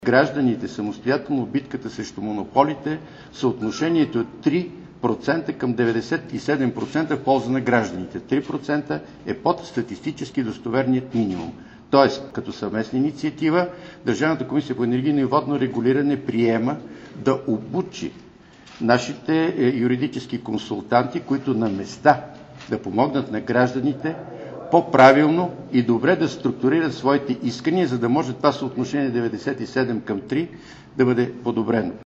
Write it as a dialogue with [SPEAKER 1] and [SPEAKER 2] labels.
[SPEAKER 1] гражданите самостоятелно битката срещу монополите, съотношението е 3% към 97% в полза на гражданите. 3% е под статистически достоверният минимум. Тоест, като съвместна инициатива, Държавната комисия по енергийно и водно регулиране приема да обучи нашите юридически консултанти, които на места да помогнат на гражданите по-правилно и добре да структурират своите искания, за да може това съотношение 97 към 3 да бъде подобрено.